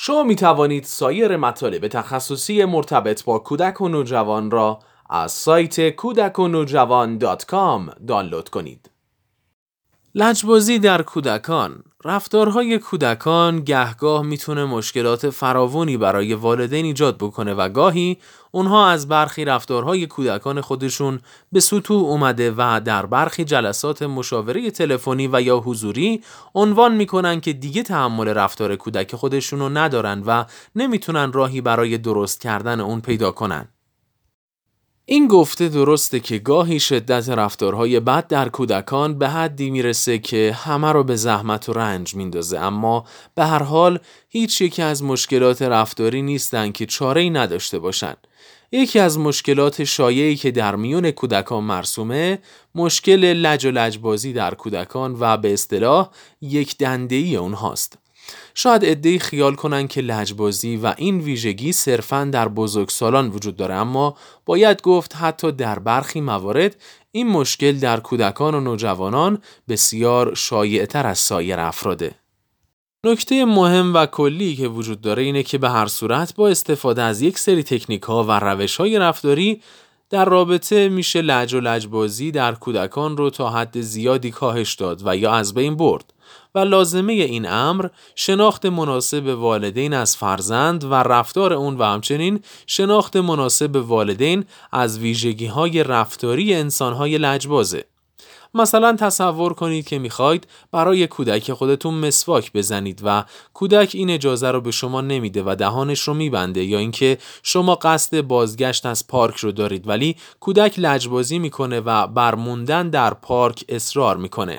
شما می توانید سایر مطالب تخصصی مرتبط با کودک و نوجوان را از سایت kudakondnojavan.com دانلود کنید. لجبازی در کودکان. رفتارهای کودکان گهگاه میتونه مشکلات فراوانی برای والدین ایجاد بکنه و گاهی اونها از برخی رفتارهای کودکان خودشون به سطوح اومده و در برخی جلسات مشاوره تلفنی و یا حضوری عنوان میکنن که دیگه تحمل رفتار کودک خودشونو ندارن و نمیتونن راهی برای درست کردن اون پیدا کنن. این گفته درسته که گاهی شدت رفتارهای بد در کودکان به حدی میرسه که همه رو به زحمت و رنج میندازه، اما به هر حال هیچ یکی از مشکلات رفتاری نیستن که چاره‌ای نداشته باشن. یکی از مشکلات شایعی که در میون کودکان مرسومه مشکل لج و لجبازی در کودکان و به اصطلاح یک دنده‌ای اونهاست. شاید عده‌ای خیال کنن که لجبازی و این ویژگی صرفاً در بزرگسالان وجود داره، اما باید گفت حتی در برخی موارد این مشکل در کودکان و نوجوانان بسیار شایع‌تر از سایر افراده. نکته مهم و کلی که وجود داره اینه که به هر صورت با استفاده از یک سری تکنیک‌ها و روش‌های رفتاری در رابطه میشه لج و لجبازی در کودکان رو تا حد زیادی کاهش داد و یا از بین برد و لازمه این امر شناخت مناسب والدین از فرزند و رفتار اون و همچنین شناخت مناسب والدین از ویژگی‌های رفتاری انسان‌های لجبازه. مثلا تصور کنید که میخواید برای کودک خودتون مسواک بزنید و کودک این اجازه رو به شما نمیده و دهانش رو میبنده، یا اینکه شما قصد بازگشت از پارک رو دارید ولی کودک لجبازی میکنه و بر موندن در پارک اصرار میکنه.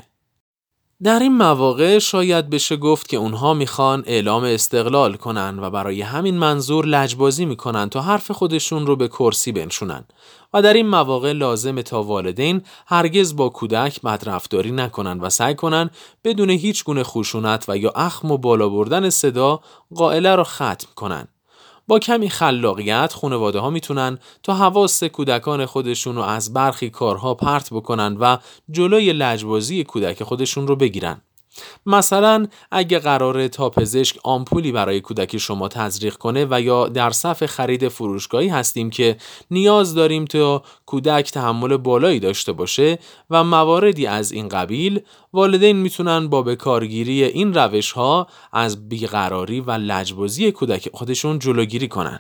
در این مواقع شاید بشه گفت که اونها میخوان اعلام استقلال کنن و برای همین منظور لجبازی میکنن تا حرف خودشون رو به کرسی بنشونن و در این مواقع لازمه تا والدین هرگز با کودک بدرفتاری نکنن و سعی کنن بدون هیچ گونه خشونت و یا اخم و بالا بردن صدا قائله رو ختم کنن. با کمی خلاقیت خانواده ها میتونن تا حواس کودکان خودشون رو از برخی کارها پرت بکنن و جلوی لجبازی کودک خودشون رو بگیرن. مثلا اگه قراره تا پزشک آمپولی برای کودک شما تزریق کنه و یا در صف خرید فروشگاهی هستیم که نیاز داریم تا کودک تحمل بالایی داشته باشه و مواردی از این قبیل، والدین میتونن با به کارگیری این روش‌ها از بیقراری و لجبازی کودک خودشون جلوگیری کنن.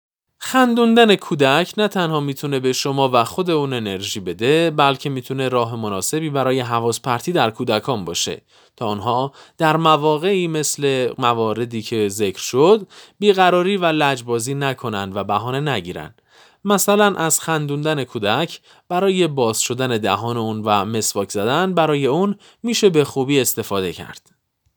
خندوندن کودک نه تنها میتونه به شما و خود اون انرژی بده، بلکه میتونه راه مناسبی برای حواس پرتی در کودکان باشه تا آنها در مواقعی مثل مواردی که ذکر شد بیقراری و لجبازی نکنن و بهانه نگیرن. مثلا از خندوندن کودک برای باز شدن دهان اون و مسواک زدن برای اون میشه به خوبی استفاده کرد.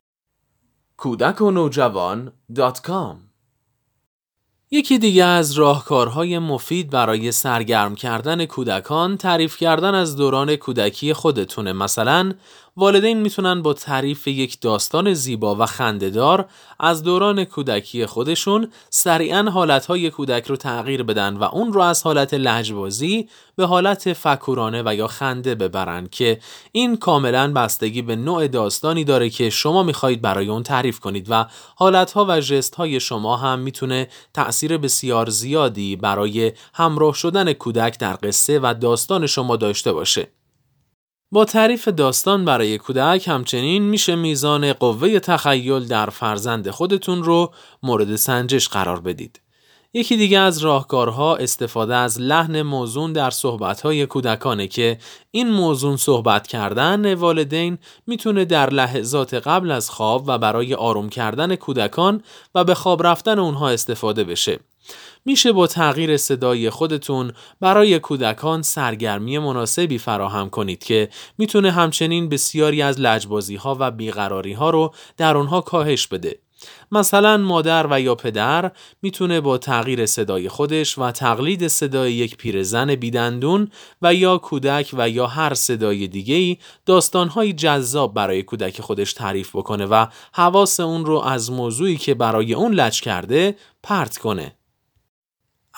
kudakondnojavan.com یکی دیگه از راهکارهای مفید برای سرگرم کردن کودکان تعریف کردن از دوران کودکی خودتونه. مثلا والدین میتونن با تعریف یک داستان زیبا و خنده‌دار از دوران کودکی خودشون سریعاً حالتهای کودک رو تغییر بدن و اون رو از حالت لجبازی به حالت فکورانه و یا خنده ببرن که این کاملاً بستگی به نوع داستانی داره که شما میخواید برای اون تعریف کنید و حالتها و ژست‌های شما هم میتونه تأثیر بسیار زیادی برای همراه شدن کودک در قصه و داستان شما داشته باشه. با تعریف داستان برای کودک همچنین میشه میزان قوه تخیل در فرزند خودتون رو مورد سنجش قرار بدید. یکی دیگه از راهکارها استفاده از لحن موزون در صحبت‌های کودکانه که این موزون صحبت کردن والدین میتونه در لحظات قبل از خواب و برای آروم کردن کودکان و به خواب رفتن اونها استفاده بشه. میشه با تغییر صدای خودتون برای کودکان سرگرمی مناسبی فراهم کنید که میتونه همچنین بسیاری از لجبازی‌ها و بیقراری‌ها رو در اونها کاهش بده. مثلا مادر و یا پدر میتونه با تغییر صدای خودش و تقلید صدای یک پیرزن بیدندون و یا کودک و یا هر صدای دیگه‌ای داستان‌های جذاب برای کودک خودش تعریف بکنه و حواس اون رو از موضوعی که برای اون لج کرده پرت کنه.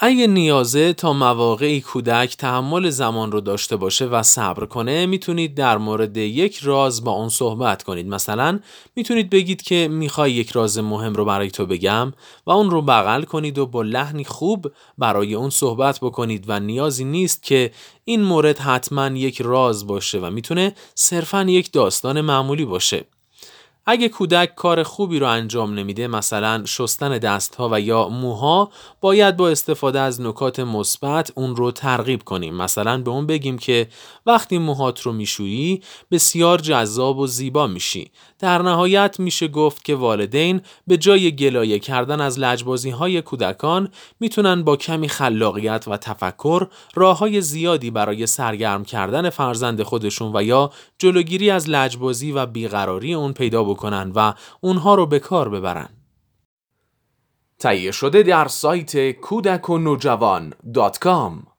اگه نیازه تا مواقعی کودک تحمل زمان رو داشته باشه و صبر کنه، میتونید در مورد یک راز با اون صحبت کنید. مثلا میتونید بگید که میخوای یک راز مهم رو برای تو بگم و اون رو بغل کنید و با لحنی خوب برای اون صحبت بکنید و نیازی نیست که این مورد حتما یک راز باشه و میتونه صرفاً یک داستان معمولی باشه. اگه کودک کار خوبی رو انجام نمیده، مثلا شستن دستها و یا موها، باید با استفاده از نکات مثبت اون رو ترغیب کنیم. مثلا به اون بگیم که وقتی موهات رو میشویی بسیار جذاب و زیبا میشی. در نهایت میشه گفت که والدین به جای گلایه کردن از لجبازی‌های کودکان میتونن با کمی خلاقیت و تفکر راه‌های زیادی برای سرگرم کردن فرزند خودشون و یا جلوگیری از لجبازی و بیقراری اون پیدا بکنن و اونها رو به کار ببرن. تهیه شده در سایت کودکونوجوان.com